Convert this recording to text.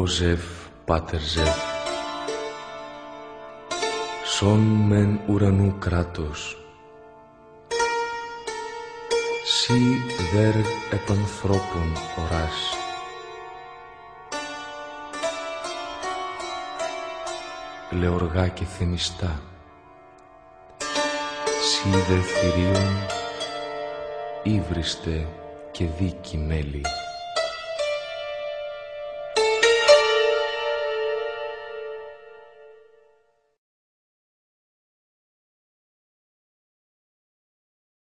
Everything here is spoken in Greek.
Ω Ζευ, Πάτερ Ζευ, σον μεν ουρανού κράτος, σι δερ επ' ανθρώπων οράς. Λεωργά και θεμιστά, σι δε θηρίων, ύβριστε και δίκη μέλη.